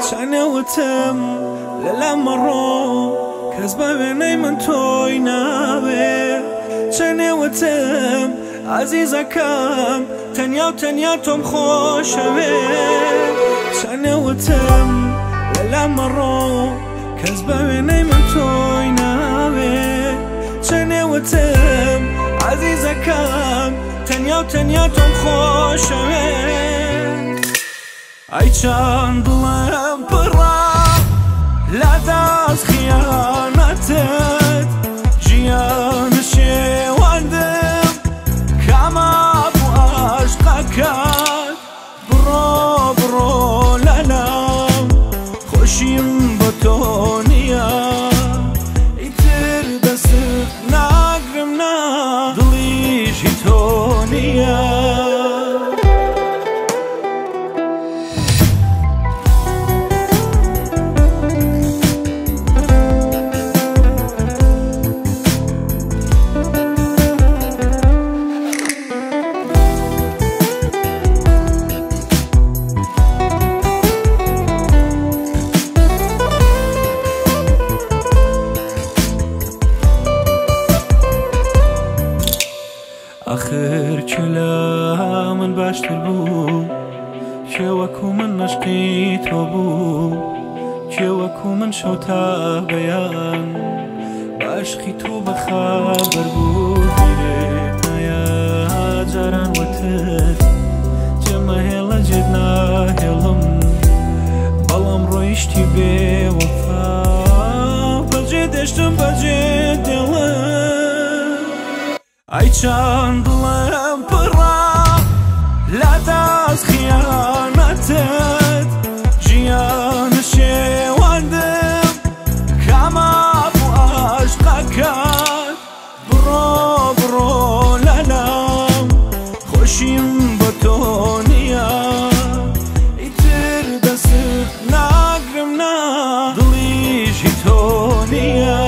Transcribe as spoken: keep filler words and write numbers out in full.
چنەوتم لەلام مەڕۆ کەس بەوێنەی من تۆی ناوێ چنەوتم عەزیزەکەم تەنیا و تەنیا تۆم خۆشەوێ چنەوتم لەلام مەڕۆ کەس بەوێنەی من تۆی ناوێ چنەوتم عەزیزەکەم تەنیا و تەنیا تۆم خۆشەوێ ئەی چەند دڵم پڕە لە دەست خیانەتت ژیانە شێواندم کامە بوو عاشقەکەت بڕۆ بڕۆ لەلام خۆشیم بۆ تۆ نییە ئیتر دەست ناگرم نا دڵیشی تۆ نییە آخر چلا من باشتر بوو چێ وەکو من عشقی تۆ بوو چێ وەکو من شەو تا بەیان عشقی تۆ بەخەبەر بوو بیرێت نایە جاران وەتر جێمەهێڵە جێت ناهێڵم بەڵام ڕۆیشتی بێوەفا بەجێ دەشتم بەجێ دێڵم ئەی چەند دڵم پڕە لە دەست خیانەتت ژیانە شێواندم کامە بوو عاشقەکەت بڕۆ بڕۆ لەلام خۆشیم بۆ تۆ نییە ئیتر دەست ناگرم نا دڵیشی تۆ نییە